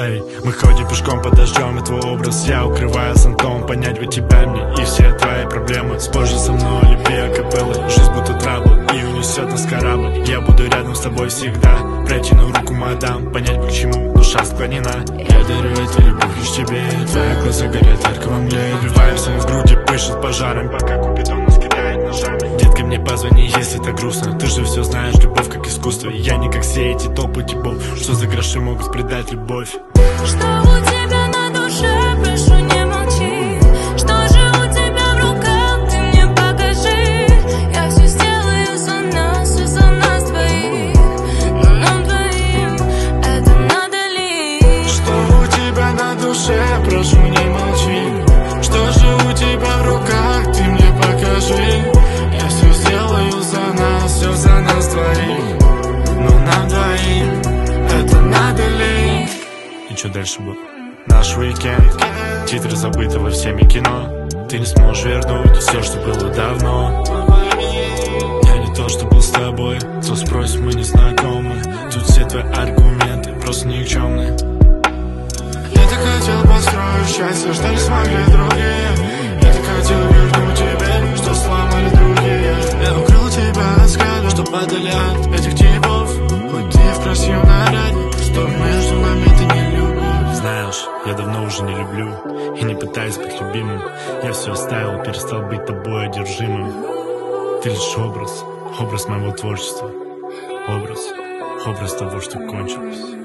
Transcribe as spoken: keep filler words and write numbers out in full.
Эй, мы ходим пешком под дождем, и твой образ я укрываю зонтом. Понять бы тебя мне и все твои проблемы. Спой же со мной, люби акапеллы. Жизнь будто трабл и унесет нас корабль. Я буду рядом с тобой всегда. Протяну руку, мадам, понять бы к чему душа склонена. Я дарю эту любовь лишь тебе. Твои глаза горят ярко во мне. Вбиваемся в груди, пышет пожаром, пока Купидон нас кидает ножами. Детка, мне позвони, если так грустно. Ты же все знаешь, любовь как искусство. Я не как все эти толпы типов, что за гроши могут предать любовь. Что у тебя на душе, прошу, не молчи. Что же у тебя в руках, ты мне покажи. Я все сделаю за нас, все за нас двоих. Но нам двоим это надо ли? Что у тебя на душе, прошу, не молчи. Что же у тебя в руках, ты мне покажи. Я все сделаю за нас, все за нас двоих. Но нам двоим это надо ли? И что дальше было? Наш уикенд, титры забытого всеми кино. Ты не сможешь вернуть все, что было давно. Я не то, что был с тобой. Кто спросит, мы не знакомы. Тут все твои аргументы просто никчемные. Я так хотел построить счастье, что не смогли другие. Я так хотел вернуть тебе, что сломали другие. Я укрыл тебя от взгляда, что падали от этих типов. Хоть ты в красивом наряде, что между нами ты не любишь. Знаешь, я давно уже не люблю и не пытаюсь быть любимым. Я все оставил, перестал быть тобой одержимым. Ты лишь образ, образ моего творчества. Образ, образ того, что кончилось.